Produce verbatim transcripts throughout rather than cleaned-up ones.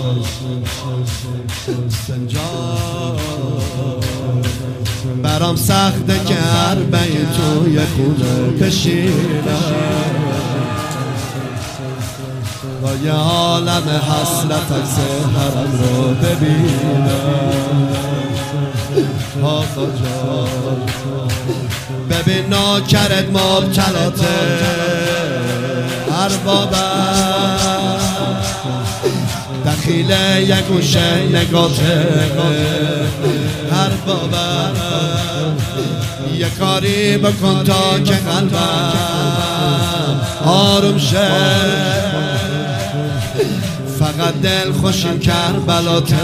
برام سخته که هر بین توی خونه بشینم با یه عالم حسرت از حرم رو ببینم. آقا جان ببین ناکرت مبتلاته اربابم دخیل یک گوشه نگاته اربابم یه کاری بکن تا که قلبم آروم شه فقط دل خوشیم کربلاته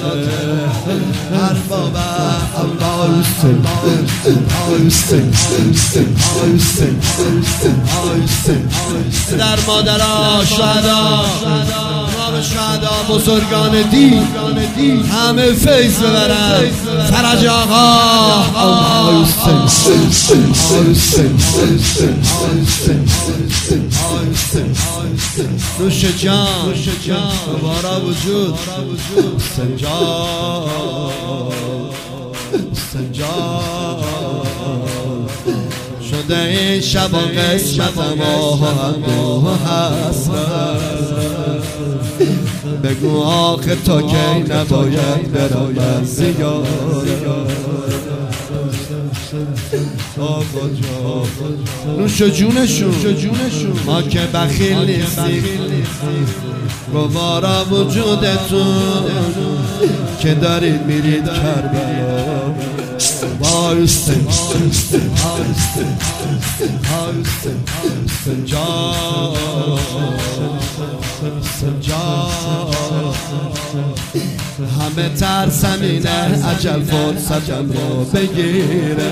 اربابم الله حسین حسین حسین حسین در مادرها شهدا امام شهدا بزرگان دین همه فیض ببرن فرج آقا الله حسین حسین نوش جان دوباره وجود سنجا سنجا شده این شب و قسمت ما و حسرت بگو آخه تا کی نباید برم زیاد آقا جان نوش جونشون ما که بخیل نیستیم گوارا وجودتون که دارید میرید کربلا حسین سنجا سنجا همه ترسمینه عجل فرصتم رو بگیره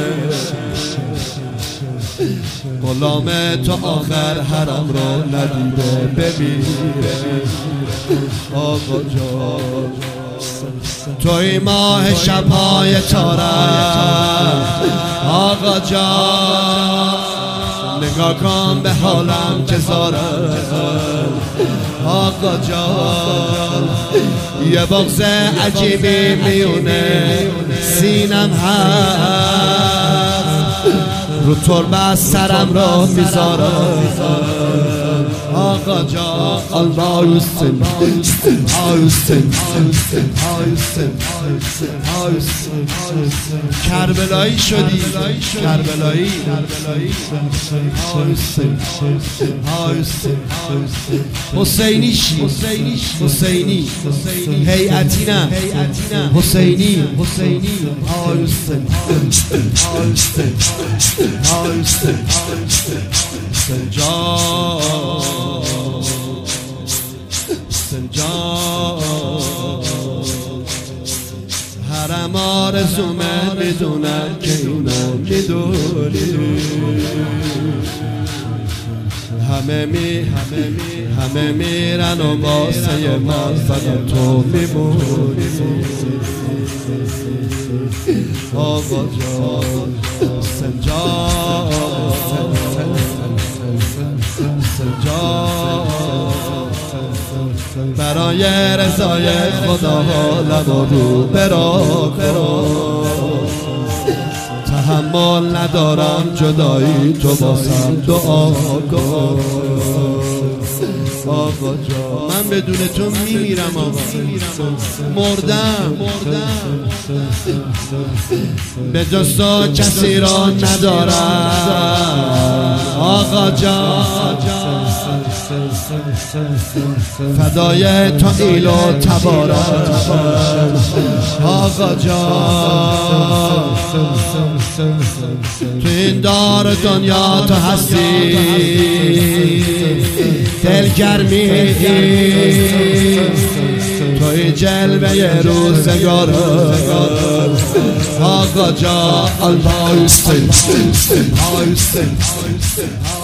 غلام تو آخر حرم رو ندیده بمیره آقا جان توی ماه شبهای تارم آقا جان نگاه کن به حالم که زارم آقا جان یه بغض عجیبی میونه سینم هست رو تربه سرم را میذارم آقا جان الله حسین حسین کربلایی شدی کربلایی حسینی شی حسینی هیئتی نه حسینی حسینی سنجا سنجا حرم آرزومه میدونم که اینو میدونی همه می همه می همه میرن و واسه من فقط تو میمونی آقا جان سنجا سنجا برای رضای خدا لب رو برا تحمل ندارم جدایی تو باسم دعا کن آقا جان من بدون تو میمیرم آقا مردم به جز تو کسی را ندارم آقا جان فدای تو ایل و تبارم آقا جان تو این دار دنیا تو هستی دلگرمی توی جلوه روزگار آقا جان الله حسین